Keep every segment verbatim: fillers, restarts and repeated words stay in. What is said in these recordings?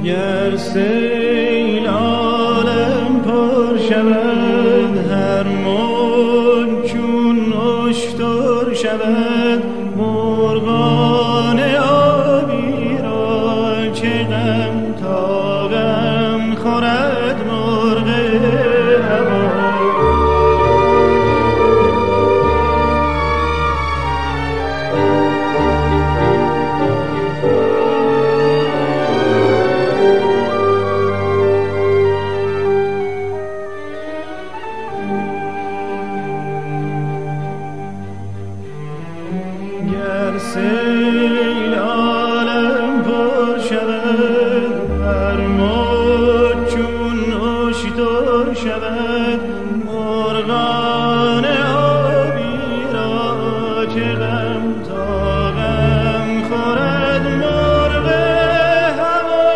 گر سیل عالم پر شود، هر موج چون اشتر شود، مرغان آبی را چه غم تا غم خورد مرغ هوا. گر سیل عالم پر شود، هر موج چون اشتر شود، مرغان آبی را چه غم تا غم خورد مرغ هوا.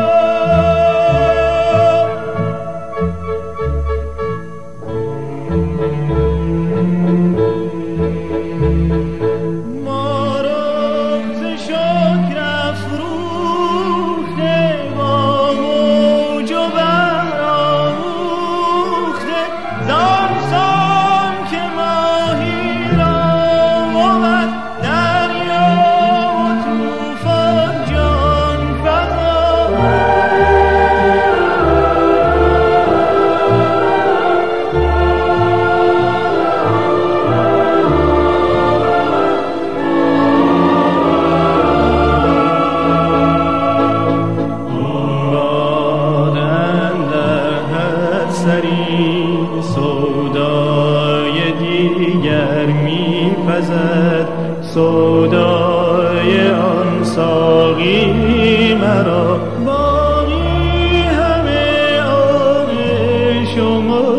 سودای دیگر می‌پزد، سودای آن ساقی مرا، باقی همه آن شما.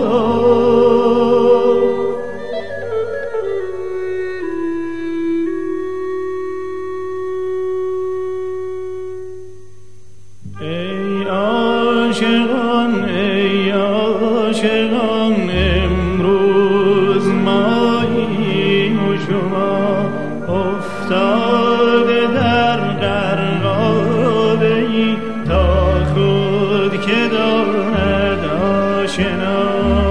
ای عاشقان ای عاشقان، امروز ماییم و شما افتاده در غرقابه‌ای، تا خود که داند آشنا.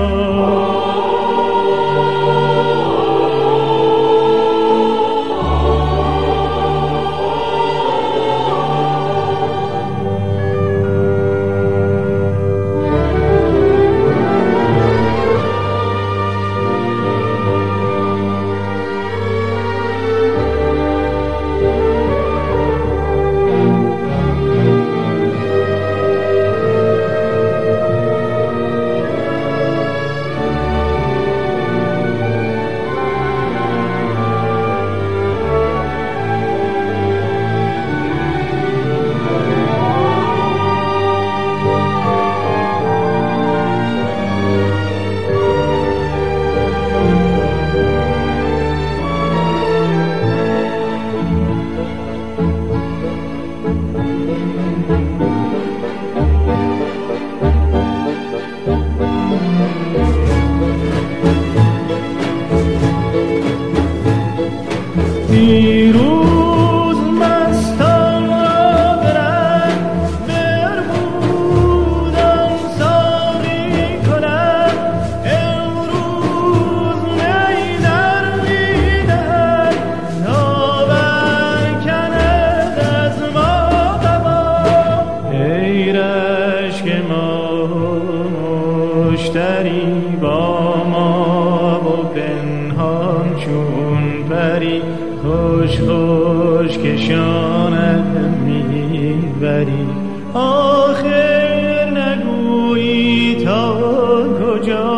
دیروز مستان را برند، بربودان ساقی کنند، امروز می در می‌دهد تا برکند از ما قبا. ای رشک ما مشتری با ما و پنهان چون پری، خوش خوش کشانت میبری. آخر نگویی تا کجا،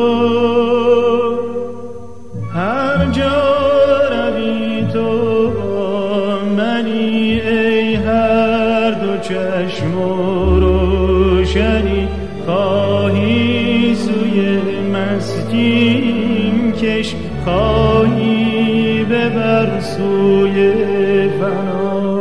هر جا روی تو با منی، ای هر دو چشم و روشنی. خواهی سوی مسکین کش، خواهی ببر سوی فنا.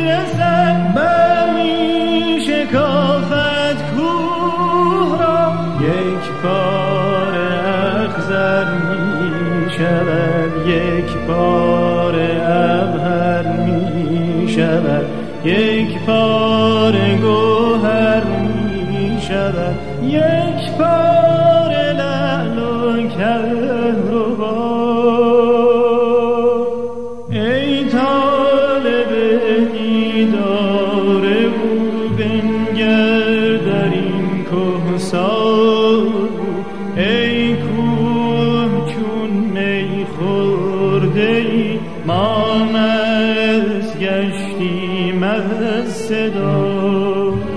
رسد برمی شکافد کوه را یک بار اخضر می شود یک بار ابهر می شود یک بار گوهر می شود یک بار لعل و کهربا. ای طالب دیدار او بنگر در این کهسار، ای کوه چون می خورده ای ما مست گشتیم از صدا.